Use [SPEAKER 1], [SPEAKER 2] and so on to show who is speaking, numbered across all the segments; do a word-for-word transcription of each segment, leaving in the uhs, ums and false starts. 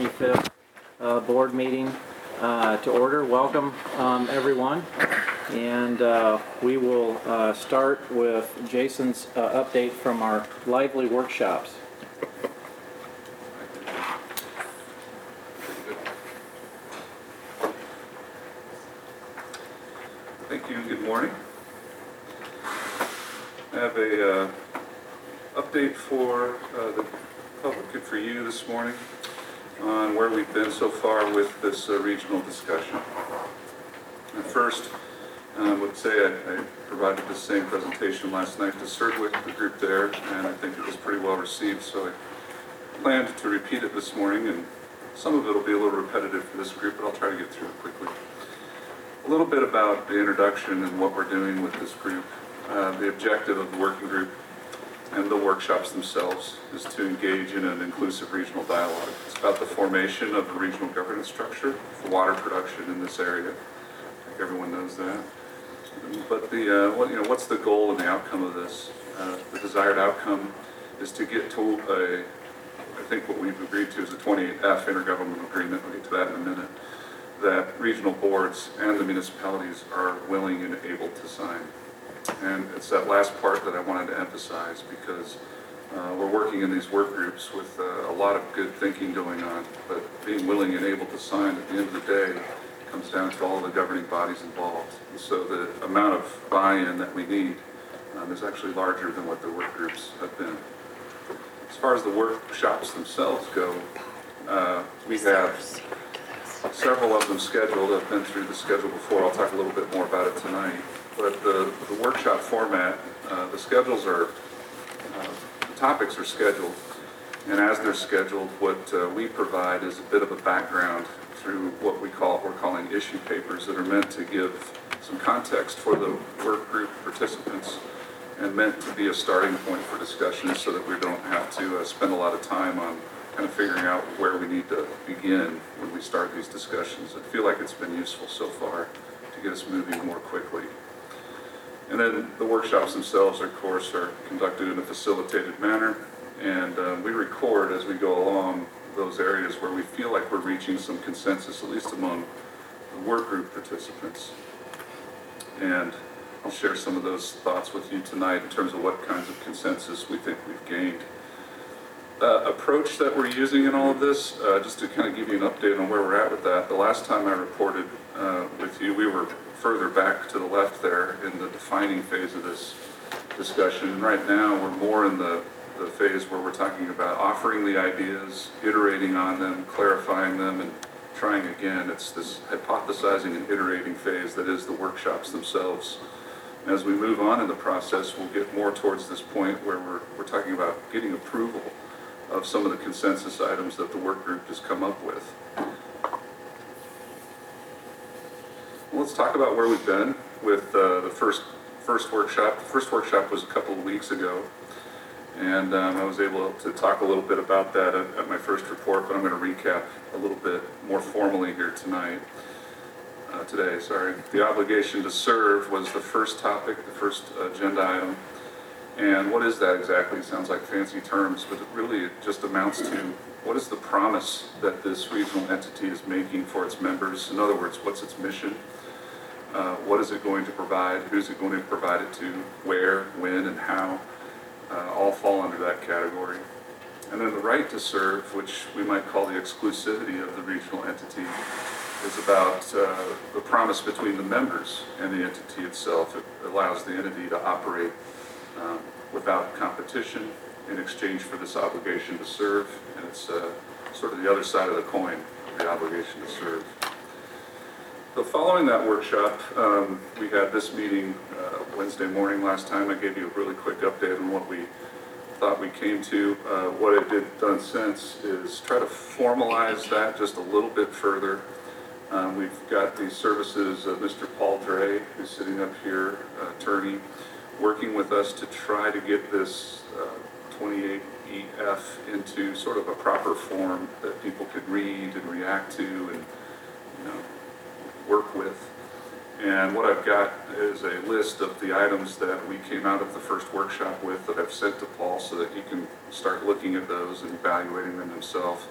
[SPEAKER 1] twenty-fifth uh, board meeting uh, to order. Welcome, um, everyone. And uh, we will uh, start with Jason's uh, update from our lively workshops.
[SPEAKER 2] Thank you. Good morning. I have a uh, update for uh, the public and for you this morning on where we've been so far with this uh, regional discussion. And first, I would say I, I provided the same presentation last night to Serdwick, the group there, and I think it was pretty well received, so I planned to repeat it this morning, and some of it will be a little repetitive for this group, but I'll try to get through it quickly. A little bit about the introduction and what we're doing with this group. Uh, the objective of the working group and the workshops themselves is to engage in an inclusive regional dialogue. It's about the formation of a regional governance structure for water production in this area. I think everyone knows that. But the, uh, what, you know, what's the goal and the outcome of this? Uh, the desired outcome is to get to a, I think what we've agreed to is a twenty-eight F intergovernmental agreement. We'll get to that in a minute. That regional boards and the municipalities are willing and able to sign. And it's that last part that I wanted to emphasize because uh, we're working in these work groups with uh, a lot of good thinking going on, but being willing and able to sign at the end of the day comes down to all the governing bodies involved. And so the amount of buy-in that we need um, is actually larger than what the work groups have been. As far as the workshops themselves go, uh, we have several of them scheduled. I've been through the schedule before. I'll talk a little bit more about it tonight. But the, the workshop format, uh, the schedules are, uh, the topics are scheduled. And as they're scheduled, what uh, we provide is a bit of a background through what we call, we're calling issue papers that are meant to give some context for the work group participants and meant to be a starting point for discussion so that we don't have to uh, spend a lot of time on kind of figuring out where we need to begin when we start these discussions. I feel like it's been useful so far to get us moving more quickly. And then the workshops themselves, of course, are conducted in a facilitated manner, and um, we record as we go along those areas where we feel like we're reaching some consensus, at least among the work group participants. And I'll share some of those thoughts with you tonight in terms of what kinds of consensus we think we've gained. Uh, approach that we're using in all of this, uh, just to kind of give you an update on where we're at with that. The last time I reported uh, with you, we were further back to the left there in the defining phase of this discussion. And right now we're more in the, the phase where we're talking about offering the ideas, iterating on them, clarifying them, and trying again. It's this hypothesizing and iterating phase that is the workshops themselves. And as we move on in the process, we'll get more towards this point where we're, we're talking about getting approval of some of the consensus items that the work group has come up with. Well, let's talk about where we've been with uh, the first first workshop. The first workshop was a couple of weeks ago, and um, I was able to talk a little bit about that at, at my first report, but I'm going to recap a little bit more formally here tonight. Uh, today, sorry. The obligation to serve was the first topic, the first agenda item. And what is that exactly? It sounds like fancy terms, but it really it just amounts to what is the promise that this regional entity is making for its members? In other words, what's its mission? Uh, what is it going to provide? Who's it going to provide it to? Where, when, and how? Uh, all fall under that category. And then the right to serve, which we might call the exclusivity of the regional entity, is about uh, the promise between the members and the entity itself. It allows the entity to operate um, without competition in exchange for this obligation to serve, and it's uh, sort of the other side of the coin, the obligation to serve. So following that workshop, um, we had this meeting uh, Wednesday morning last time. I gave you a really quick update on what we thought we came to. Uh, what I did done since is try to formalize that just a little bit further. Um, we've got the services of Mister Paul Dre, who's sitting up here, uh, attorney, working with us to try to get this uh, twenty-eight E F into sort of a proper form that people could read and react to and, you know, work with. And what I've got is a list of the items that we came out of the first workshop with that I've sent to Paul so that he can start looking at those and evaluating them himself.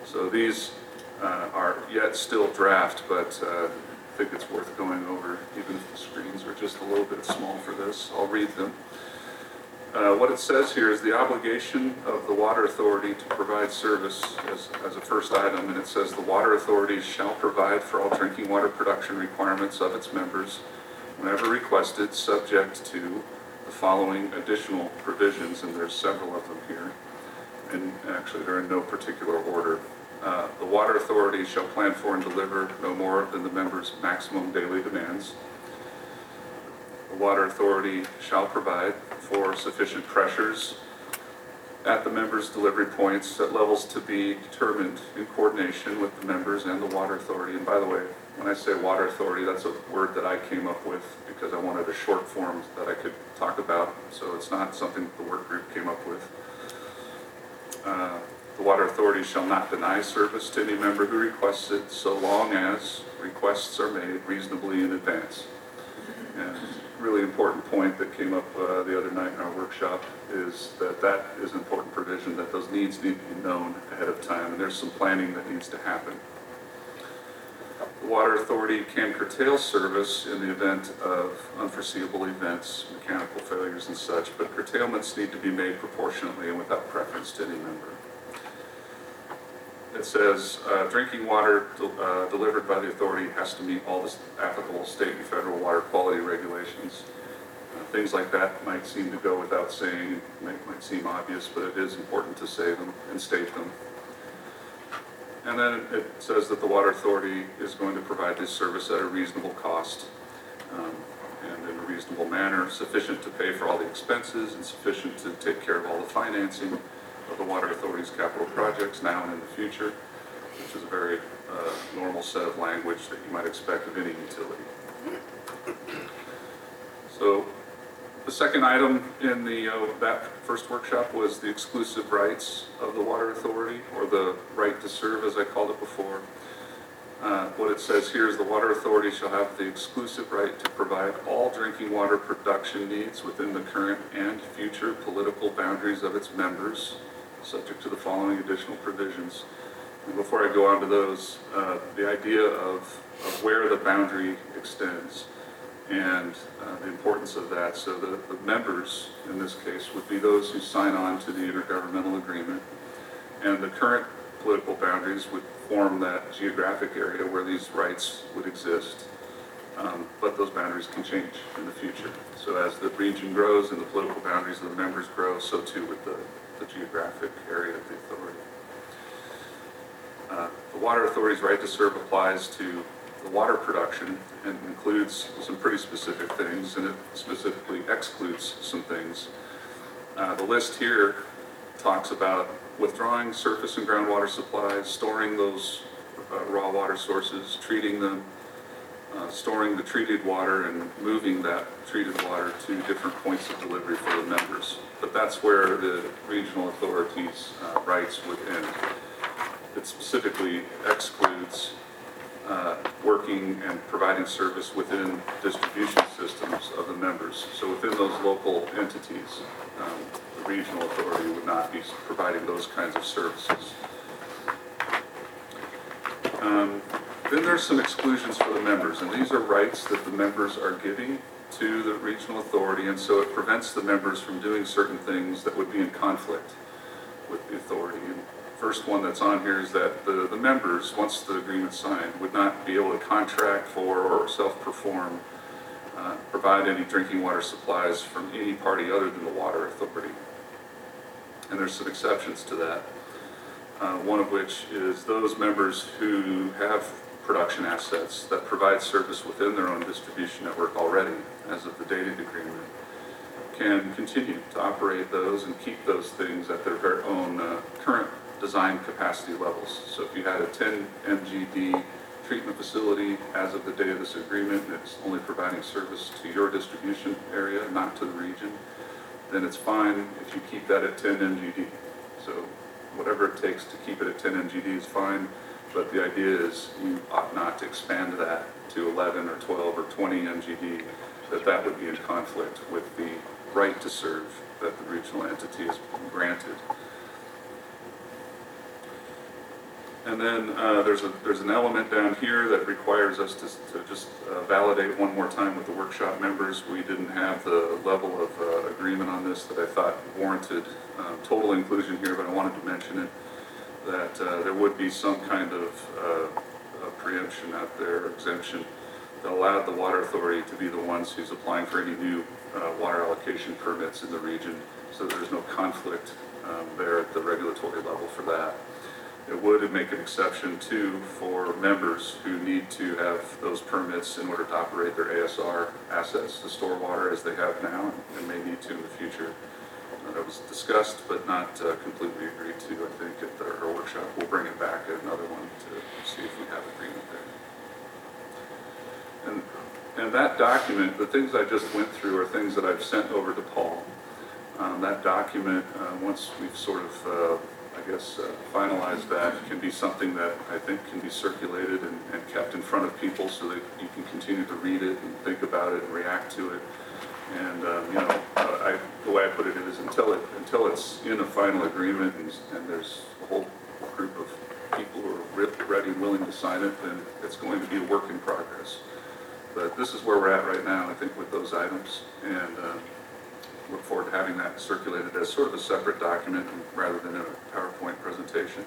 [SPEAKER 2] So these uh, are yet still draft, but uh, I think it's worth going over, even if the screens are just a little bit small for this. I'll read them. Uh, what it says here is the obligation of the Water Authority to provide service as, as a first item, and it says the Water Authority shall provide for all drinking water production requirements of its members whenever requested, subject to the following additional provisions, and there's several of them here, and actually they're in no particular order. Uh, the Water Authority shall plan for and deliver no more than the members' maximum daily demands. The Water Authority shall provide for sufficient pressures at the members' delivery points at levels to be determined in coordination with the members and the Water Authority. And by the way, when I say Water Authority, that's a word that I came up with because I wanted a short form that I could talk about, so it's not something that the work group came up with. Uh, the Water Authority shall not deny service to any member who requests it, so long as requests are made reasonably in advance. And really important point that came up uh, the other night in our workshop is that that is an important provision, that those needs need to be known ahead of time, and there's some planning that needs to happen. The Water Authority can curtail service in the event of unforeseeable events, mechanical failures and such, but curtailments need to be made proportionately and without preference to any member. It says uh, drinking water uh, delivered by the authority has to meet all the applicable state and federal water quality regulations. Uh, things like that might seem to go without saying, might, might seem obvious, but it is important to say them and state them. And then it says that the Water Authority is going to provide this service at a reasonable cost um, and in a reasonable manner, sufficient to pay for all the expenses and sufficient to take care of all the financing of the Water Authority's capital projects now and in the future, which is a very uh, normal set of language that you might expect of any utility. So the second item in the uh, that first workshop was the exclusive rights of the Water Authority, or the right to serve, as I called it before. Uh, what it says here is the Water Authority shall have the exclusive right to provide all drinking water production needs within the current and future political boundaries of its members, subject to the following additional provisions. And before I go on to those, uh, the idea of, of where the boundary extends and uh, the importance of that. So the, the members, in this case, would be those who sign on to the intergovernmental agreement, and the current political boundaries would form that geographic area where these rights would exist. Um, but those boundaries can change in the future. So as the region grows and the political boundaries of the members grow, so too with the, the geographic area of the authority. Uh, the Water Authority's right to serve applies to the water production and includes some pretty specific things, and it specifically excludes some things. Uh, the list here talks about withdrawing surface and groundwater supplies, storing those uh, raw water sources, treating them, Uh, storing the treated water and moving that treated water to different points of delivery for the members. But that's where the regional authorities' uh, rights would end. It specifically excludes uh, working and providing service within distribution systems of the members. So within those local entities, um, the regional authority would not be providing those kinds of services. Um, Then there's some exclusions for the members, and these are rights that the members are giving to the regional authority, and so it prevents the members from doing certain things that would be in conflict with the authority. And the first one that's on here is that the, the members, once the agreement's signed, would not be able to contract for or self-perform, uh, provide any drinking water supplies from any party other than the Water Authority. And there's some exceptions to that, uh, one of which is those members who have production assets that provide service within their own distribution network already, as of the dated agreement, can continue to operate those and keep those things at their very own uh, current design capacity levels. So if you had a ten M G D treatment facility as of the date of this agreement, and it's only providing service to your distribution area, not to the region, then it's fine if you keep that at ten M G D. So whatever it takes to keep it at ten M G D is fine. But the idea is you ought not to expand that to eleven or twelve or twenty M G D, that that would be in conflict with the right to serve that the regional entity is granted. And then uh, there's a there's an element down here that requires us to, to just uh, validate one more time with the workshop members. We didn't have the level of uh, agreement on this that I thought warranted um, total inclusion here, but I wanted to mention it, that uh, there would be some kind of uh, a preemption out there, exemption, that allowed the water authority to be the ones who's applying for any new uh, water allocation permits in the region, so there's no conflict um, there at the regulatory level for that. It would make an exception too for members who need to have those permits in order to operate their A S R assets to store water as they have now and may need to in the future. Uh, that was discussed but not uh, completely agreed to, I think, at the, our workshop. We'll bring it back at another one to see if we have agreement there. And, and that document, the things I just went through are things that I've sent over to Paul. Um, that document, uh, once we've sort of uh, I guess, uh, finalized that, can be something that I think can be circulated and, and kept in front of people so that you can continue to read it and think about it and react to it. And, um, you know, uh, I, the way I put it is until it until it's in a final agreement and, and there's a whole group of people who are ready and willing to sign it, then it's going to be a work in progress. But this is where we're at right now, I think, with those items. And uh, look forward to having that circulated as sort of a separate document rather than a PowerPoint presentation.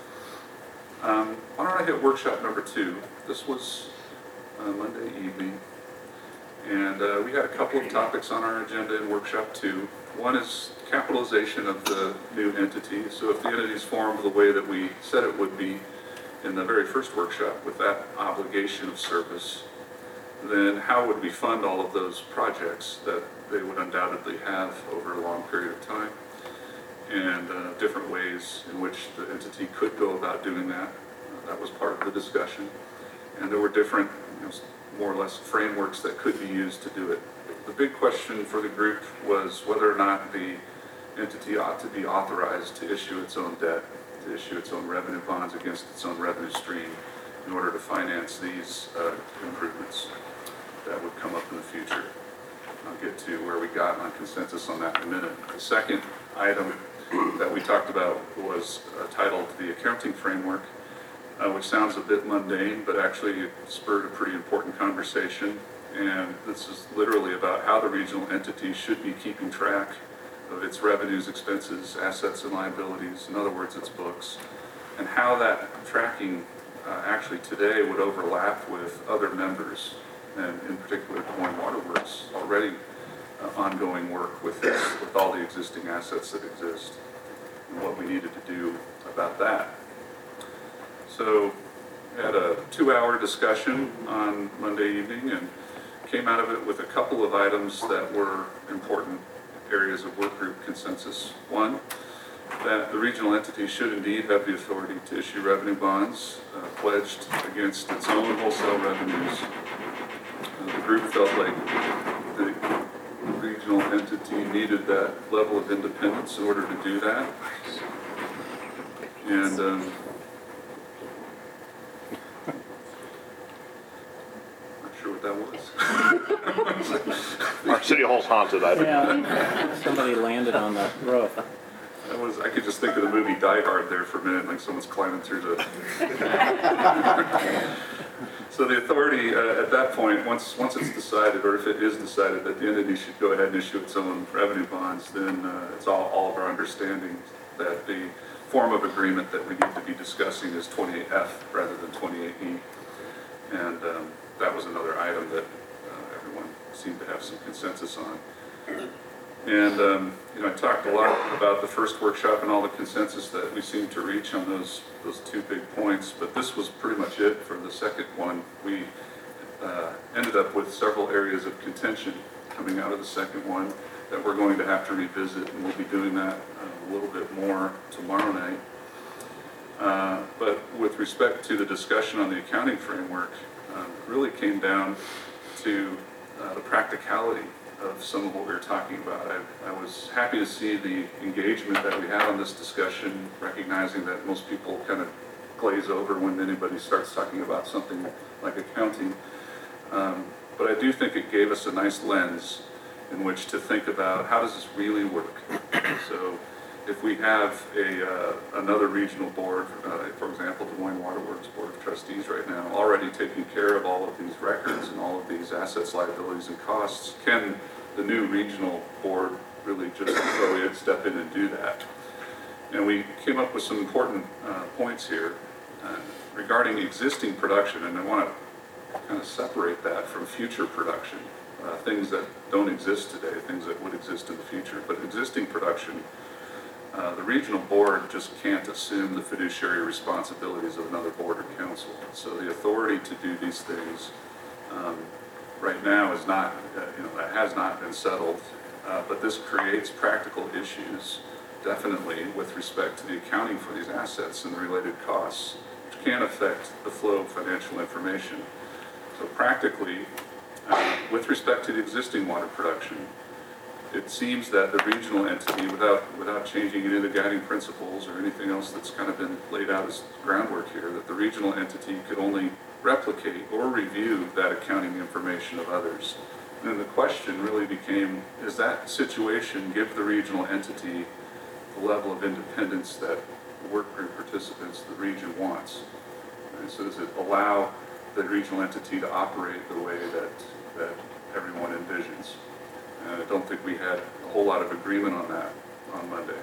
[SPEAKER 2] Um, why don't I hit workshop number two? This was uh, Monday evening, and uh, we had a couple of topics on our agenda in workshop two. One is capitalization of the new entity. So if the entity is formed the way that we said it would be in the very first workshop with that obligation of service, then how would we fund all of those projects that they would undoubtedly have over a long period of time, and uh, different ways in which the entity could go about doing that. Uh, that was part of the discussion. And there were different, you know, more or less frameworks that could be used to do it. The big question for the group was whether or not the entity ought to be authorized to issue its own debt, to issue its own revenue bonds against its own revenue stream in order to finance these uh, improvements that would come up in the future. I'll get to where we got on consensus on that in a minute. The second item that we talked about was uh, titled the accounting framework, uh, which sounds a bit mundane, but actually it spurred a pretty important conversation. And this is literally about how the regional entity should be keeping track of its revenues, expenses, assets, and liabilities, in other words, its books, and how that tracking uh, actually today would overlap with other members, and in particular Des Moines Water Works, already uh, ongoing work with this, with all the existing assets that exist, and what we needed to do about that. So we had a two-hour discussion on Monday evening and came out of it with a couple of items that were important areas of work group consensus. One, that the regional entity should indeed have the authority to issue revenue bonds uh, pledged against its own wholesale revenues. The group felt like the regional entity needed that level of independence in order to do that. And um, not sure what that was.
[SPEAKER 3] Our city hall's haunted, I think.
[SPEAKER 1] Yeah, somebody landed on the roof.
[SPEAKER 2] That was, I could just think of the movie Die Hard there for a minute, like someone's climbing through the... So the authority, uh, at that point, once once it's decided, or if it is decided that the entity should go ahead and issue its own revenue bonds, then uh, it's all, all of our understanding that the form of agreement that we need to be discussing is twenty-eight F rather than twenty-eight E. And um, that was another item that uh, everyone seemed to have some consensus on. And um, you know, I talked a lot about the first workshop and all the consensus that we seemed to reach on those those two big points, but this was pretty much it for the second one. We uh, ended up with several areas of contention coming out of the second one that we're going to have to revisit, and we'll be doing that uh, a little bit more tomorrow night. Uh, but with respect to the discussion on the accounting framework, uh, it really came down to uh, the practicality of some of what we were talking about. I, I was happy to see the engagement that we had on this discussion, recognizing that most people kind of glaze over when anybody starts talking about something like accounting. Um, but I do think it gave us a nice lens in which to think about how does this really work. So if we have a uh, another regional board, uh, for example, Des Moines board's board of trustees right now, already taking care of all of these records and all of these assets, liabilities, and costs. Can the new regional board really just go in, step in and do that? And we came up with some important uh, points here uh, regarding existing production, and I want to kind of separate that from future production, uh, things that don't exist today, things that would exist in the future. But existing production, uh, the regional board just can't assume the fiduciary responsibilities of another board or council. So the authority to do these things um, right now is not, uh, you know, that has not been settled, uh, but this creates practical issues, definitely, with respect to the accounting for these assets and the related costs, which can affect the flow of financial information. So practically, uh, with respect to the existing water production, it seems that the regional entity, without without changing any of the guiding principles or anything else that's kind of been laid out as groundwork here, that the regional entity could only replicate or review that accounting information of others. And then the question really became, does that situation give the regional entity the level of independence that the work group participants, the region wants? And so does it allow the regional entity to operate the way that, that everyone envisions? And I don't think we had a whole lot of agreement on that on Monday.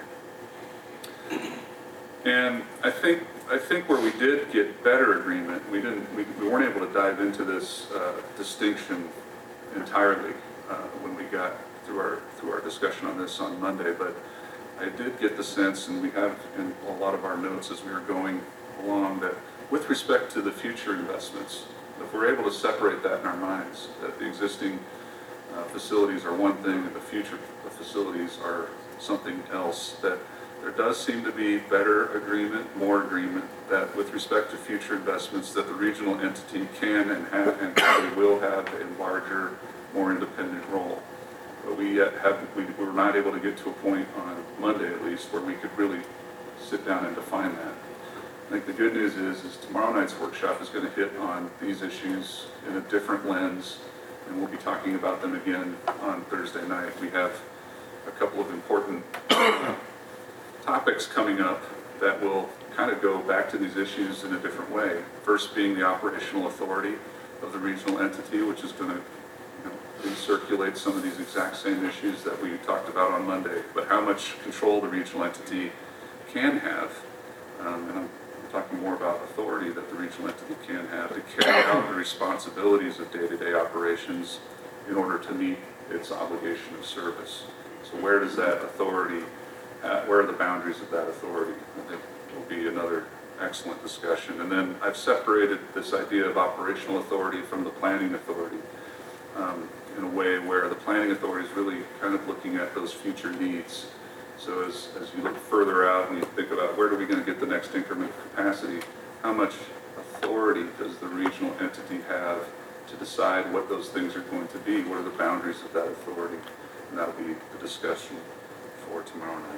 [SPEAKER 2] And I think I think where we did get better agreement, we didn't we, we weren't able to dive into this uh, distinction entirely uh, when we got through our through our discussion on this on Monday, but I did get the sense, and we have in a lot of our notes as we were going along, that with respect to the future investments, if we're able to separate that in our minds, that the existing uh, facilities are one thing and the future facilities are something else, that there does seem to be better agreement, more agreement, that with respect to future investments, that the regional entity can and have and probably will have a larger, more independent role. But we yet have, we, we were not able to get to a point on Monday at least where we could really sit down and define that. I think the good news is, is tomorrow night's workshop is going to hit on these issues in a different lens, and we'll be talking about them again on Thursday night. We have a couple of important topics coming up that will kind of go back to these issues in a different way. First being the operational authority of the regional entity, which is going to you know, recirculate some of these exact same issues that we talked about on Monday, but how much control the regional entity can have, um, and I'm talking more about authority that the regional entity can have to carry out the responsibilities of day-to-day operations in order to meet its obligation of service. So where does that authority Uh, where are the boundaries of that authority? I think will be another excellent discussion. And then I've separated this idea of operational authority from the planning authority um, in a way where the planning authority is really kind of looking at those future needs. So as, as you look further out and you think about where are we going to get the next increment of capacity, how much authority does the regional entity have to decide what those things are going to be? What are the boundaries of that authority? And that'll be the discussion for tomorrow night.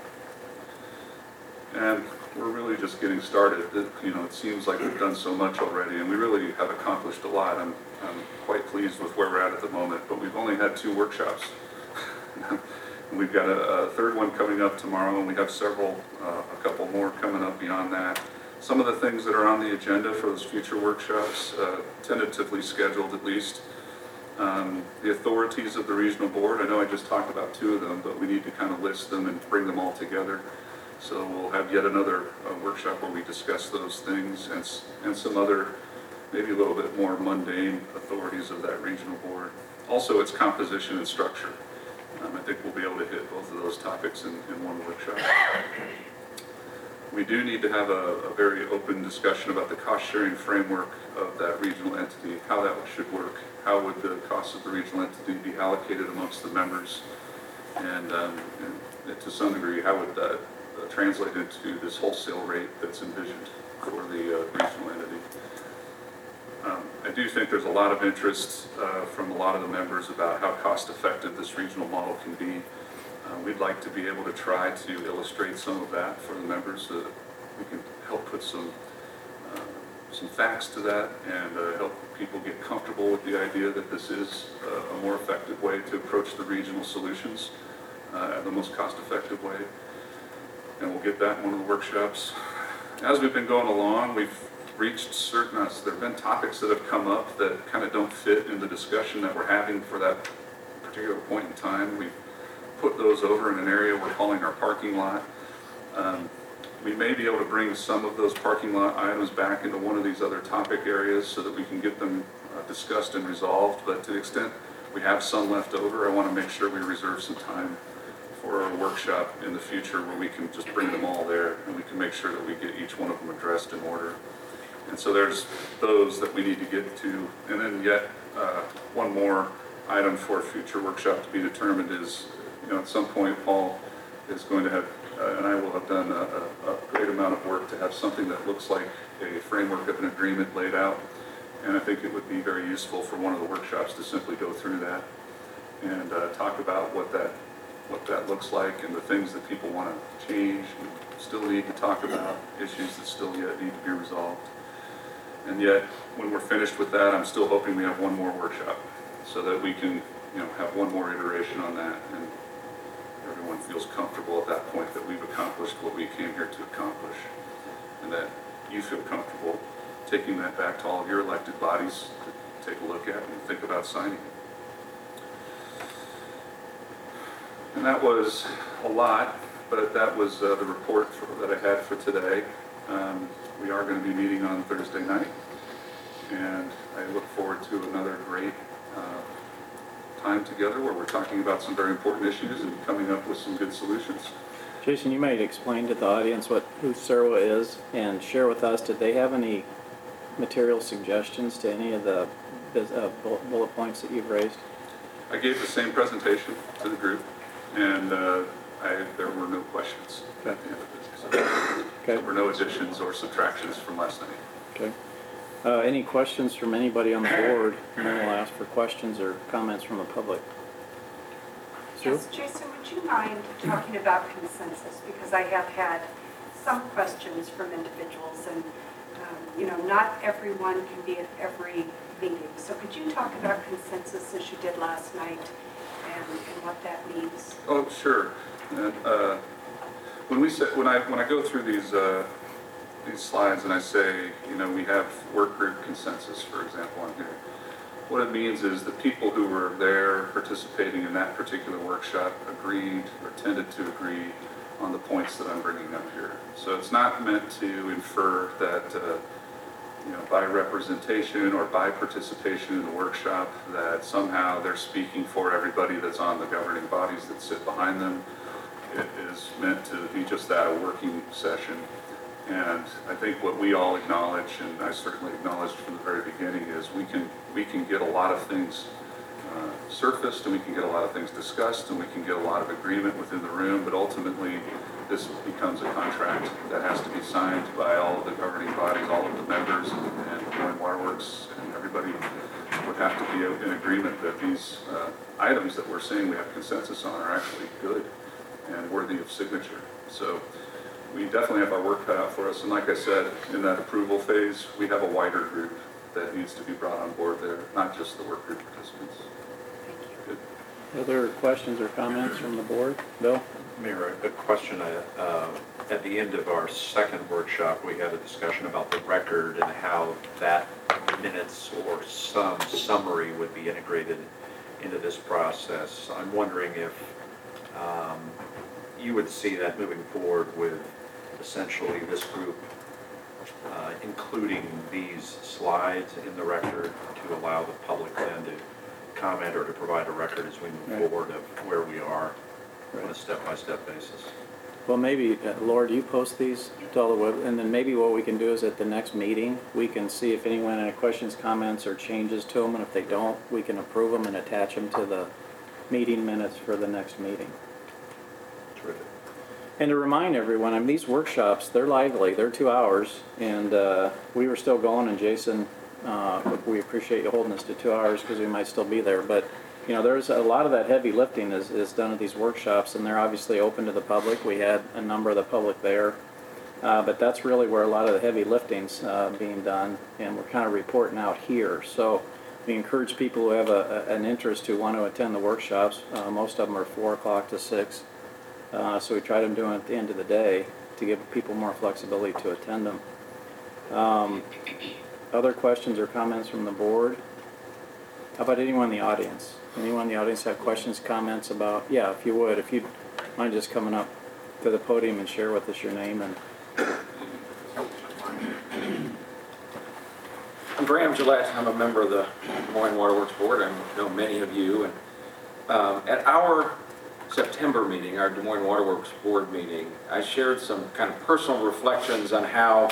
[SPEAKER 2] And we're really just getting started. It, you know, it seems like we've done so much already, and we really have accomplished a lot. I'm, I'm quite pleased with where we're at at the moment, but we've only had two workshops. And we've got a, a third one coming up tomorrow, and we have several, uh, a couple more coming up beyond that. Some of the things that are on the agenda for those future workshops, uh, tentatively scheduled at least, um, the authorities of the regional board. I know I just talked about two of them, but we need to kind of list them and bring them all together. So we'll have yet another uh, workshop where we discuss those things and, and some other, maybe a little bit more mundane authorities of that regional board. Also, its composition and structure. Um, I think we'll be able to hit both of those topics in, in one workshop. We do need to have a, a very open discussion about the cost-sharing framework of that regional entity, how that should work. How would the costs of the regional entity be allocated amongst the members? And, um, and to some degree, how would that Uh, translate into this wholesale rate that's envisioned for the uh, regional entity. Um, I do think there's a lot of interest uh, from a lot of the members about how cost-effective this regional model can be. Uh, we'd like to be able to try to illustrate some of that for the members so that we can help put some uh, some facts to that and uh, help people get comfortable with the idea that this is uh, a more effective way to approach the regional solutions, uh, the most cost-effective way. And we'll get that in one of the workshops. As we've been going along, we've reached certain, uh, there have been topics that have come up that kind of don't fit in the discussion that we're having for that particular point in time. We've put those over in an area we're calling our parking lot. Um, we may be able to bring some of those parking lot items back into one of these other topic areas so that we can get them uh, discussed and resolved, but to the extent we have some left over, I want to make sure we reserve some time for a workshop in the future where we can just bring them all there and we can make sure that we get each one of them addressed in order. And so there's those that we need to get to. And then yet, uh, one more item for a future workshop to be determined is, you know, at some point Paul is going to have, uh, and I will have done a, a, a great amount of work to have something that looks like a framework of an agreement laid out. And I think it would be very useful for one of the workshops to simply go through that and uh, talk about what that what that looks like and the things that people want to change and still need to talk about, issues that still yet need to be resolved. And yet, when we're finished with that, I'm still hoping we have one more workshop so that we can, you know, have one more iteration on that and everyone feels comfortable at that point that we've accomplished what we came here to accomplish and that you feel comfortable taking that back to all of your elected bodies to take a look at and think about signing. And that was a lot, but that was uh, the report for, that I had for today. Um, we are going to be meeting on Thursday night, and I look forward to another great uh, time together where we're talking about some very important issues and coming up with some good solutions.
[SPEAKER 1] Jason, you might explain to the audience what who Serwa is and share with us, did they have any material suggestions to any of the uh, bullet points that you've raised?
[SPEAKER 2] I gave the same presentation to the group, and uh, I, there were no questions at the end of it. So
[SPEAKER 1] Okay.
[SPEAKER 2] there were no additions or subtractions from last night.
[SPEAKER 1] Okay. Uh, any questions from anybody on the board? And then we'll ask for questions or comments from the public. Sue?
[SPEAKER 3] Yes, Jason, would you mind talking about consensus? Because I have had some questions from individuals, and um, you know, not everyone can be at every meeting. So could you talk about consensus as you did last night and, and what that means?
[SPEAKER 2] Oh, sure. And, uh, when we say, when I when I go through these uh, these slides and I say, you know, we have work group consensus, for example, on here. What it means is the people who were there participating in that particular workshop agreed or tended to agree on the points that I'm bringing up here. So it's not meant to infer that, uh, you know, by representation or by participation in the workshop that somehow they're speaking for everybody that's on the governing bodies that sit behind them. It is meant to be just that, a working session. And I think what we all acknowledge, and I certainly acknowledged from the very beginning, is we can we can get a lot of things uh, surfaced, and we can get a lot of things discussed, and we can get a lot of agreement within the room, but ultimately this becomes a contract that has to be signed by all of the governing bodies, all of the members, and, and Joint Waterworks, and everybody would have to be in agreement that these uh, items that we're saying we have consensus on are actually good and worthy of signature. So we definitely have our work cut out for us, and like I said, in that approval phase, we have a wider group that needs to be brought on board there, not just the work group participants.
[SPEAKER 3] Thank you.
[SPEAKER 2] Good.
[SPEAKER 1] Other questions or comments from the board? Bill?
[SPEAKER 4] Mayor, a question. Uh, at the end of our second workshop, we had a discussion about the record and how that minutes or some summary would be integrated into this process. I'm wondering if um, you would see that moving forward with essentially this group uh, including these slides in the record to allow the public then to comment or to provide a record as we move
[SPEAKER 1] Right.
[SPEAKER 4] forward of where we are
[SPEAKER 1] Right.
[SPEAKER 4] on a step-by-step basis.
[SPEAKER 1] Well, maybe, uh, Laura, do you post these to all the web? And then maybe what we can do is at the next meeting, we can see if anyone had any questions, comments, or changes to them. And if they don't, we can approve them and attach them to the meeting minutes for the next meeting.
[SPEAKER 4] Terrific.
[SPEAKER 1] And to remind everyone, I mean, these workshops, they're lively. They're two hours. And uh, we were still going, and Jason, uh, we appreciate you holding us to two hours because we might still be there. But you know, there's a lot of that heavy lifting is, is done at these workshops, and they're obviously open to the public. We had a number of the public there, uh, but that's really where a lot of the heavy lifting's uh, being done, and we're kind of reporting out here. So we encourage people who have a, a, an interest who want to attend the workshops. Uh, most of them are four o'clock to six, uh, so we try to do them at the end of the day to give people more flexibility to attend them. Um, Other questions or comments from the board? How about anyone in the audience? Anyone in the audience have questions, comments about, yeah, if you would, if you'd mind just coming up to the podium and share with us your name and.
[SPEAKER 5] I'm Graham Gillette. I'm a member of the Des Moines Waterworks Board. I know many of you. And um, at our September meeting, our Des Moines Waterworks Board meeting, I shared some kind of personal reflections on how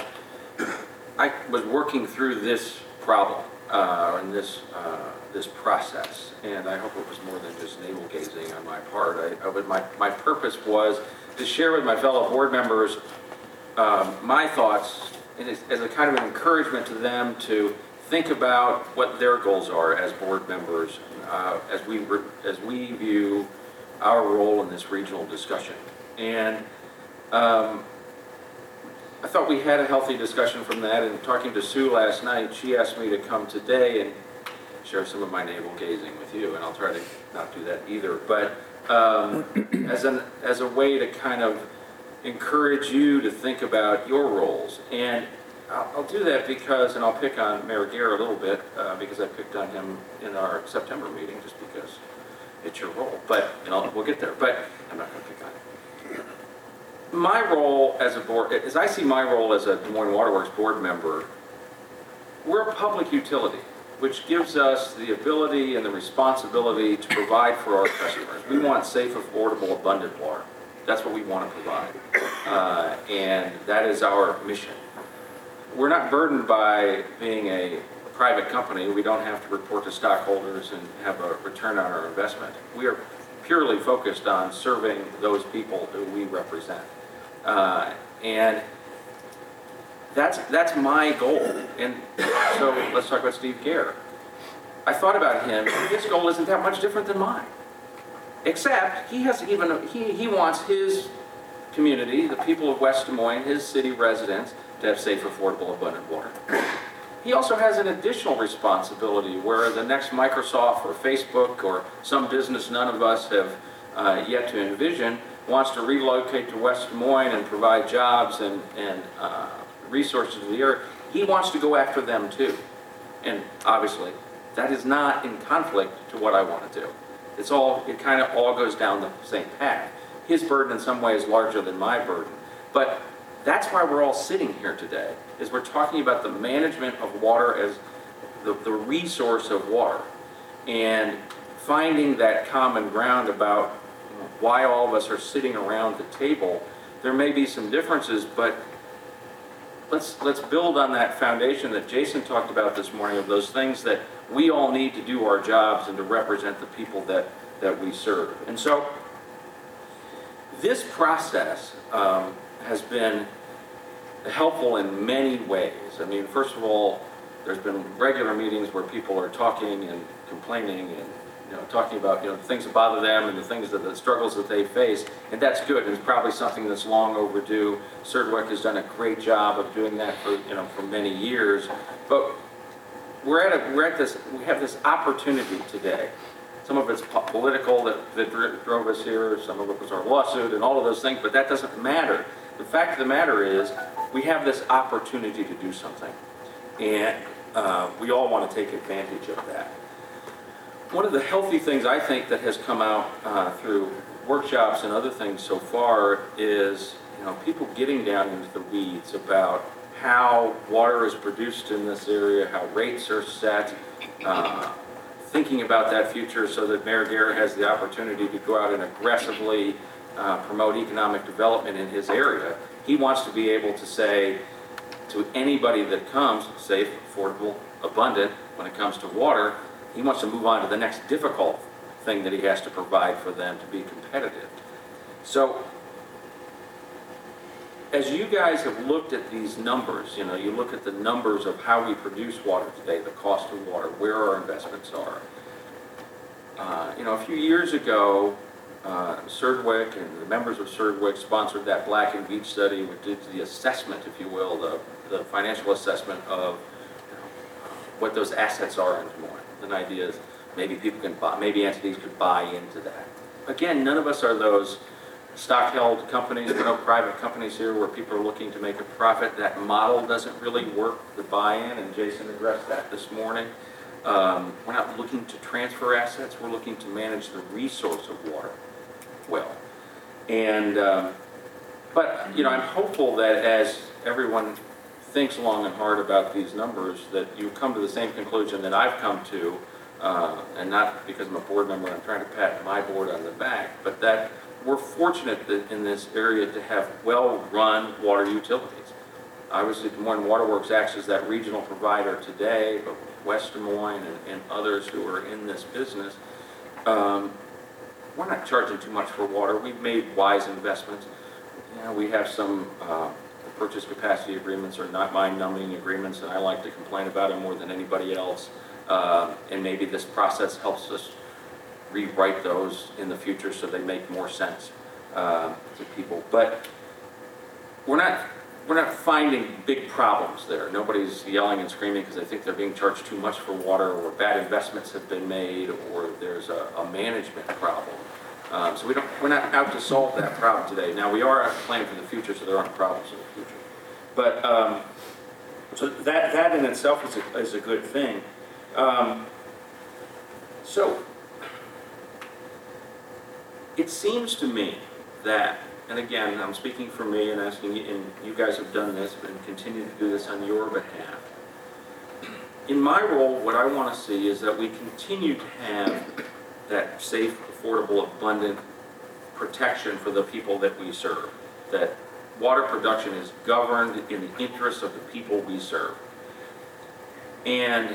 [SPEAKER 5] I was working through this problem uh, and this uh, this process. And I hope it was more than just navel gazing on my part. I, I would, my my purpose was to share with my fellow board members um, my thoughts. And it's as a kind of an encouragement to them to think about what their goals are as board members, uh, as we re- as we view our role in this regional discussion. And um, I thought we had a healthy discussion from that. And talking to Sue last night, she asked me to come today and share some of my navel gazing with you, and I'll try to not do that either. But um, as an as a way to kind of encourage you to think about your roles. And I'll, I'll do that because, and I'll pick on Mayor Gare a little bit, uh, because I picked on him in our September meeting, just because it's your role. But, and I'll, we'll get there, but I'm not going to pick on him. My role as a board, as I see my role as a Des Moines Waterworks board member, we're a public utility, which gives us the ability and the responsibility to provide for our customers. We want safe, affordable, abundant water. That's what we want to provide, uh, and that is our mission. We're not burdened by being a private company. We don't have to report to stockholders and have a return on our investment. We are purely focused on serving those people who we represent, uh, and that's that's my goal. And so let's talk about Steve Gare. I thought about him. His goal isn't that much different than mine. Except he has even he, he wants his community, the people of West Des Moines, his city residents, to have safe, affordable, abundant water. He also has an additional responsibility where the next Microsoft or Facebook or some business none of us have uh, yet to envision wants to relocate to West Des Moines and provide jobs and, and uh, resources to the area. He wants to go after them too. And obviously, that is not in conflict to what I want to do. It's all, it kind of all goes down the same path. His burden in some ways is larger than my burden. But that's why we're all sitting here today, is we're talking about the management of water as the, the resource of water, and finding that common ground about why all of us are sitting around the table. There may be some differences, but let's let's build on that foundation that Jason talked about this morning, of those things that we all need to do our jobs and to represent the people that, that we serve. And so this process um, has been helpful in many ways. I mean, first of all, there's been regular meetings where people are talking and complaining and, you know, talking about, you know, the things that bother them and the things that the struggles that they face, and that's good. And it's probably something that's long overdue. CERDWEC has done a great job of doing that for, you know, for many years. But we're at a, we're at this, we have this opportunity today. Some of it's po- political that, that drove us here. Some of it was our lawsuit and all of those things, but that doesn't matter. The fact of the matter is, we have this opportunity to do something, and uh, we all want to take advantage of that. One of the healthy things I think that has come out uh, through workshops and other things so far is, you know, people getting down into the weeds about how water is produced in this area, how rates are set, uh, thinking about that future so that Mayor Gare has the opportunity to go out and aggressively uh, promote economic development in his area. He wants to be able to say to anybody that comes, safe, affordable, abundant, when it comes to water, he wants to move on to the next difficult thing that he has to provide for them to be competitive. So, as you guys have looked at these numbers, you know, you look at the numbers of how we produce water today, the cost of water, where our investments are. Uh, you know, a few years ago, uh, CERDWEC and the members of CERDWEC sponsored that Black and Beach study, which did the assessment, if you will, the, the financial assessment of, you know, what those assets are in Des Moines. And the idea is maybe people can buy, maybe entities could buy into that. Again, none of us are those stock-held companies, there are no private companies here where people are looking to make a profit. That model doesn't really work, the buy-in, and Jason addressed that this morning. Um, we're not looking to transfer assets, we're looking to manage the resource of water well. And, um, but, you know, I'm hopeful that as everyone thinks long and hard about these numbers, that you come to the same conclusion that I've come to, uh, and not because I'm a board member and I'm trying to pat my board on the back, but that we're fortunate that in this area to have well-run water utilities. Obviously, Des Moines Water Works acts as that regional provider today, but West Des Moines and, and others who are in this business, um, we're not charging too much for water. We've made wise investments. You know, we have some uh, purchase capacity agreements or not mind-numbing agreements, and I like to complain about them more than anybody else. Uh, and maybe this process helps us rewrite those in the future so they make more sense uh, to people. But we're not we're not finding big problems there. Nobody's yelling and screaming because they think they're being charged too much for water, or bad investments have been made, or there's a, a management problem. Um, so we don't we're not out to solve that problem today. Now we are planning for the future, so there aren't problems in the future. But um, so that that in itself is a, is a good thing. Um, so. It seems to me that, and again, I'm speaking for me and asking you, and you guys have done this and continue to do this on your behalf. In my role, what I want to see is that we continue to have that safe, affordable, abundant protection for the people that we serve. That water production is governed in the interests of the people we serve. And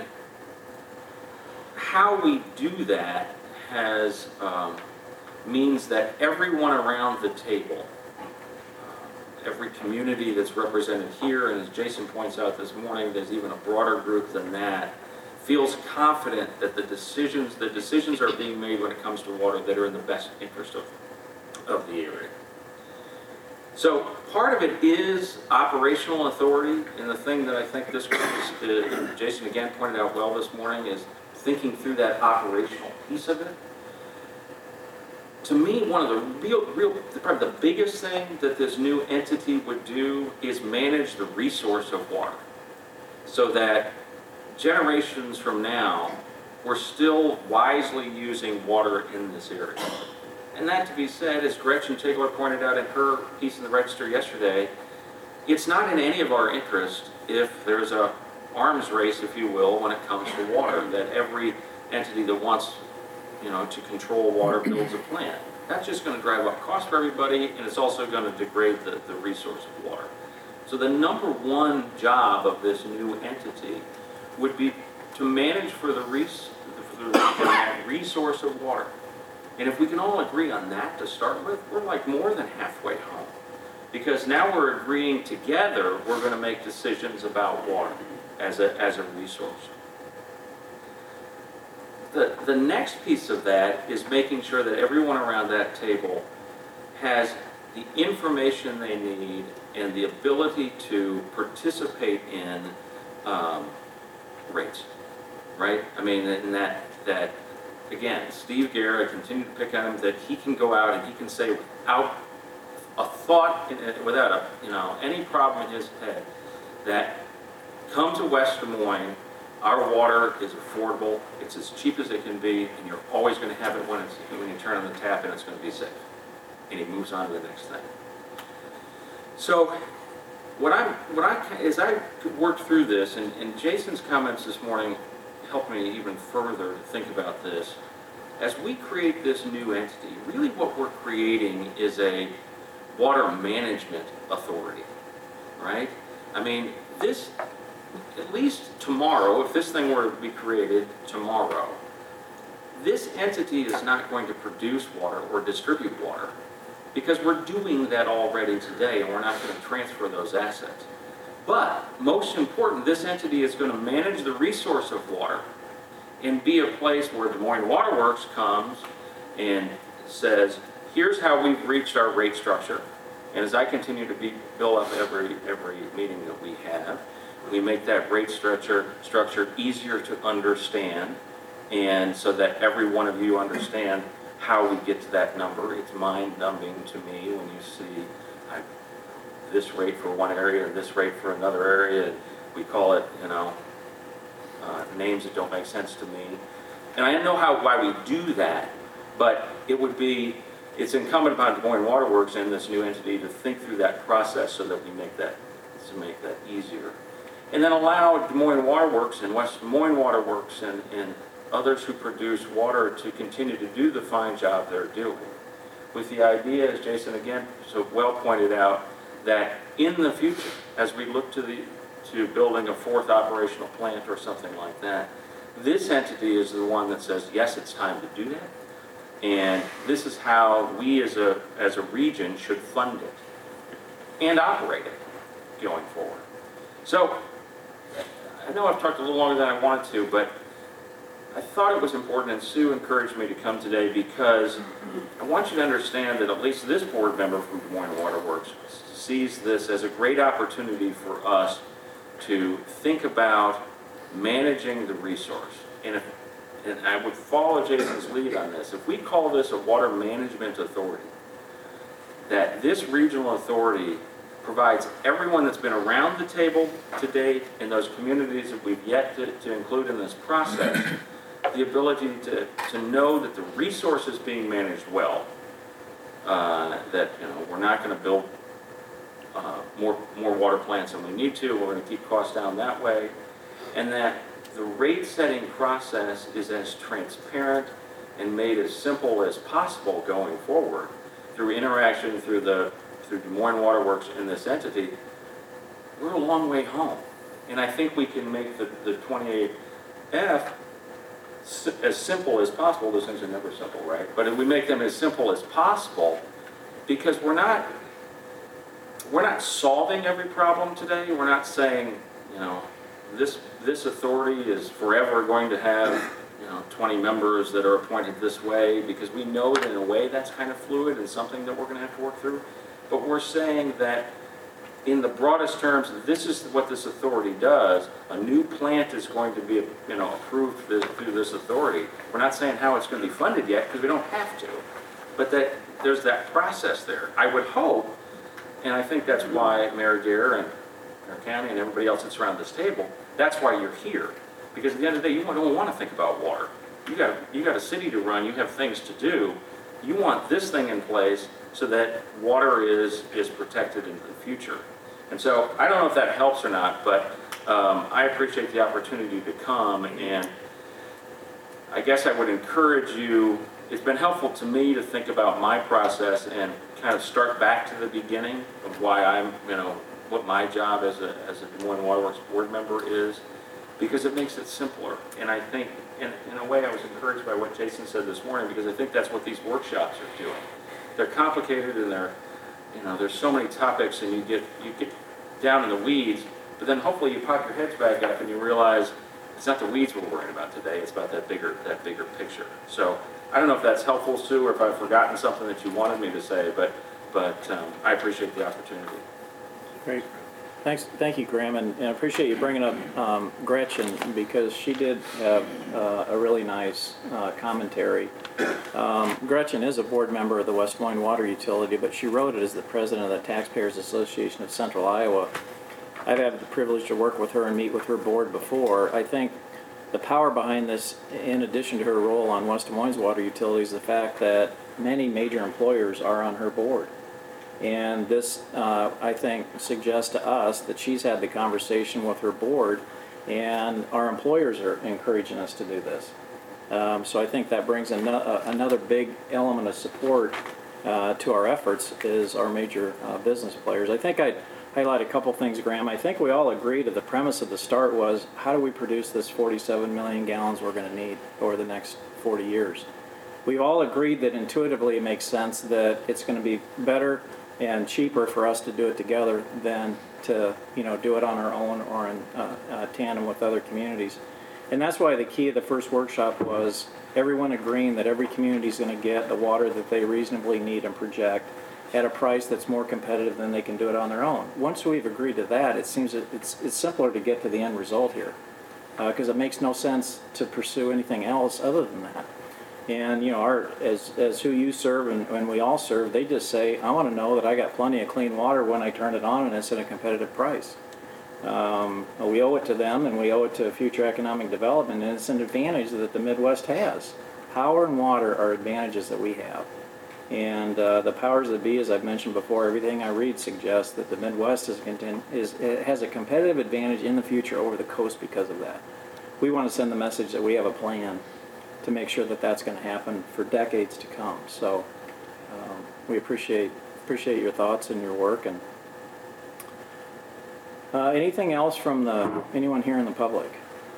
[SPEAKER 5] how we do that has um, means that everyone around the table, uh, every community that's represented here, and as Jason points out this morning, there's even a broader group than that, feels confident that the decisions, the decisions are being made when it comes to water that are in the best interest of, of the area. So part of it is operational authority, and the thing that I think this group is, uh, Jason again pointed out well this morning, is thinking through that operational piece of it. To me, one of the real, real, probably the biggest thing that this new entity would do is manage the resource of water, so that generations from now, we're still wisely using water in this area. And that to be said, as Gretchen Tigler pointed out in her piece in the Register yesterday, it's not in any of our interest if there's a arms race, if you will, when it comes to water, that every entity that wants you know, to control water builds a plant. That's just going to drive up costs for everybody, and it's also going to degrade the, the resource of water. So the number one job of this new entity would be to manage for the, res for the resource of water. And if we can all agree on that to start with, we're like more than halfway home. Because now we're agreeing together, we're going to make decisions about water as a, as a resource. The, the next piece of that is making sure that everyone around that table has the information they need and the ability to participate in um, rates, right? I mean, and that, that again, Steve Guerra, I continue to pick on him, that he can go out and he can say without a thought, in, without a, you know, any problem in his head, that come to West Des Moines, our water is affordable, it's as cheap as it can be, and you're always going to have it when, it's, when you turn on the tap, and it's going to be safe. And he moves on to the next thing. So, what I'm, what I, as I worked through this, and, and Jason's comments this morning helped me even further to think about this. As we create this new entity, really what we're creating is a water management authority, right? I mean, this, at least tomorrow, if this thing were to be created tomorrow, this entity is not going to produce water or distribute water because we're doing that already today and we're not going to transfer those assets. But most important, this entity is going to manage the resource of water and be a place where Des Moines Water Works comes and says, here's how we've reached our rate structure. And as I continue to be, bill up every, every meeting that we have, we make that rate structure, structure easier to understand, and so that every one of you understand how we get to that number. It's mind-numbing to me when you see I, this rate for one area and this rate for another area. We call it, you know, uh, names that don't make sense to me. And I know how why we do that, but it would be, it's incumbent upon Des Moines Water Works and this new entity to think through that process so that we make that, to make that easier. And then allow Des Moines Water Works and West Des Moines Water Works and, and others who produce water to continue to do the fine job they're doing. With the idea, as Jason again so well pointed out, that in the future, as we look to the to building a fourth operational plant or something like that, this entity is the one that says, yes, it's time to do that. And this is how we as a, as a region should fund it and operate it going forward. So, I know I've talked a little longer than I wanted to, but I thought it was important, and Sue encouraged me to come today because I want you to understand that at least this board member from Des Moines Water Works sees this as a great opportunity for us to think about managing the resource. And, if, and I would follow Jason's lead on this. If we call this a water management authority, that this regional authority provides everyone that's been around the table to date in those communities that we've yet to, to include in this process, the ability to, to know that the resource is being managed well, uh, that you know we're not going to build uh, more, more water plants than we need to, we're going to keep costs down that way, and that the rate setting process is as transparent and made as simple as possible going forward through interaction through the through Des Moines Water Works and this entity. We're a long way home. And I think we can make the, the twenty-eight F as simple as possible. Those things are never simple, right? But if we make them as simple as possible, because we're not, we're not solving every problem today. We're not saying, you know, this, this authority is forever going to have, you know, twenty members that are appointed this way, because we know that in a way that's kind of fluid and something that we're going to have to work through. But we're saying that in the broadest terms, this is what this authority does. A new plant is going to be, you know, approved through this, through this authority. We're not saying how it's going to be funded yet, because we don't have to. But that there's that process there. I would hope, and I think that's why Mayor Gare and our county and everybody else that's around this table, that's why you're here. Because at the end of the day, you don't want to think about water. You got you got a city to run. You have things to do. You want this thing in place so that water is is protected into the future. And so I don't know if that helps or not, but um, I appreciate the opportunity to come, and I guess I would encourage you. It's been helpful to me to think about my process and kind of start back to the beginning of why I'm, you know, what my job as a as a Des Moines Water Works board member is, because it makes it simpler. And I think, in, in a way, I was encouraged by what Jason said this morning, because I think that's what these workshops are doing. They're complicated, and they're, you know, there's so many topics, and you get you get down in the weeds, but then hopefully you pop your heads back up and you realize it's not the weeds we're worrying about today, it's about that bigger that bigger picture. So I don't know if that's helpful, Sue, or if I've forgotten something that you wanted me to say, but but um, I appreciate the opportunity.
[SPEAKER 1] Great. Thanks, thank you, Graham, and, and I appreciate you bringing up um, Gretchen, because she did have uh, a really nice uh, commentary. Um, Gretchen is a board member of the West Des Moines Water Utility, but she wrote it as the president of the Taxpayers Association of Central Iowa. I've had the privilege to work with her and meet with her board before. I think the power behind this, in addition to her role on West Des Moines Water Utility, is the fact that many major employers are on her board. And this, uh, I think, suggests to us that she's had the conversation with her board, and our employers are encouraging us to do this. Um, so I think that brings an- uh, another big element of support uh, to our efforts, is our major uh, business players. I think I'd highlight a couple things, Graham. I think we all agree that the premise of the start was, how do we produce this forty-seven million gallons we're going to need over the next forty years? We've all agreed that intuitively it makes sense that it's going to be better and cheaper for us to do it together than to, you know, do it on our own or in uh, uh, tandem with other communities. And that's why the key of the first workshop was everyone agreeing that every community is going to get the water that they reasonably need and project at a price that's more competitive than they can do it on their own. Once we've agreed to that, it seems that it's, it's simpler to get to the end result here, because uh, it makes no sense to pursue anything else other than that. And, you know, our, as, as who you serve and, and we all serve, they just say, I want to know that I got plenty of clean water when I turn it on and it's at a competitive price. Um, we owe it to them and we owe it to future economic development, and it's an advantage that the Midwest has. Power and water are advantages that we have. And uh, the powers that be, as I've mentioned before, everything I read suggests that the Midwest is, content, is it has a competitive advantage in the future over the coast because of that. We want to send the message that we have a plan to make sure that that's going to happen for decades to come. So um, we appreciate appreciate your thoughts and your work. And uh, anything else from the anyone here in the public?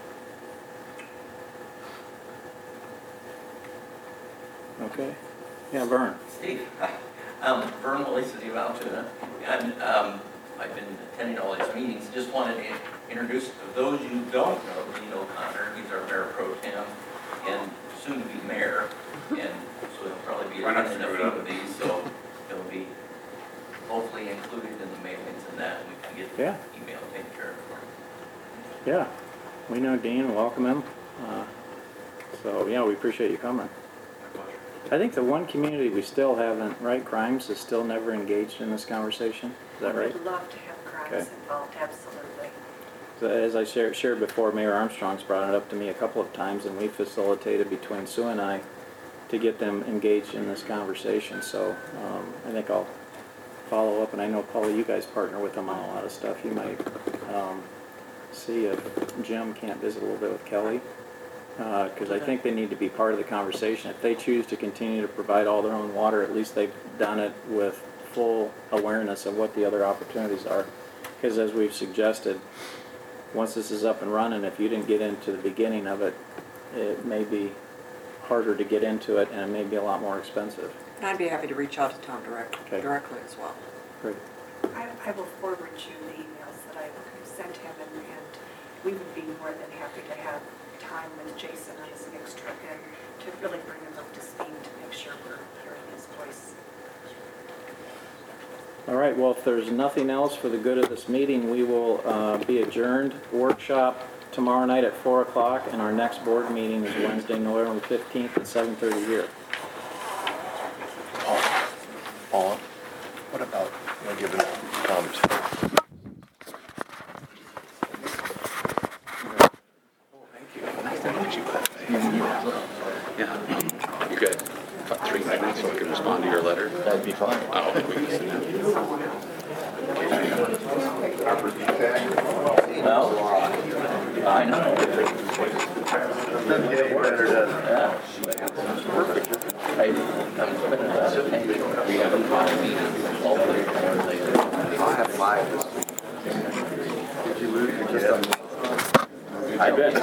[SPEAKER 1] Okay. Yeah, Vern.
[SPEAKER 6] Steve, hi. Um, Vern Willie, City of Altoona, and um, I've been attending all these meetings. Just wanted to introduce those you don't know, Dean O'Connor. He's our mayor pro tem and soon to be mayor, and so he'll probably be
[SPEAKER 2] Why not
[SPEAKER 6] attending a
[SPEAKER 2] screw it
[SPEAKER 6] few
[SPEAKER 2] up?
[SPEAKER 6] of these, so he'll be hopefully included in the mailings and that, and we can get
[SPEAKER 1] Yeah.
[SPEAKER 6] the email taken care of for him.
[SPEAKER 1] Yeah, we know Dean and welcome him. Uh, so yeah, we appreciate you coming. I think the one community we still haven't, right, Grimes is still never engaged in this conversation. Is that right?
[SPEAKER 3] We'd love to have Grimes
[SPEAKER 1] Okay.
[SPEAKER 3] involved, absolutely.
[SPEAKER 1] So as I shared, shared before, Mayor Armstrong's brought it up to me a couple of times, and we facilitated between Sue and I to get them engaged in this conversation. So um, I think I'll follow up, and I know, Paula, you guys partner with them on a lot of stuff. You might um, see if Jim can't visit a little bit with Kelly, because I think they need to be part of the conversation. If they choose to continue to provide all their own water, at least they've done it with full awareness of what the other opportunities are. Because as we've suggested, once this is up and running, if you didn't get into the beginning of it, it may be harder to get into it, and it may be a lot more expensive.
[SPEAKER 7] And I'd be happy to reach out to Tom direct,
[SPEAKER 1] Okay.
[SPEAKER 7] directly as well.
[SPEAKER 1] Great.
[SPEAKER 3] I, I will forward you the emails that I sent him, and, and we would be more than happy to have time with Jason on his next trip in to really bring him up to speed to make sure we're hearing his voice.
[SPEAKER 1] All right, well, if there's nothing else for the good of this meeting, we will uh, be adjourned. Workshop tomorrow night at four o'clock, and our next board meeting is Wednesday, November fifteenth at seven thirty here.
[SPEAKER 8] Paula, what about, you know, given Tom's... Oh, thank you. Nice to meet you. Yeah. You got about three minutes so I can respond to your letter? That'd be fine. Oh, we can sit down.
[SPEAKER 6] Well, I know.
[SPEAKER 8] Doesn't get any better, does it?
[SPEAKER 6] Yeah.
[SPEAKER 8] Perfect.
[SPEAKER 6] I, I'm spending about a day. We have a five meetings, all three hours later.
[SPEAKER 8] I'll have five this week. Did you lose your just on...
[SPEAKER 6] I bet.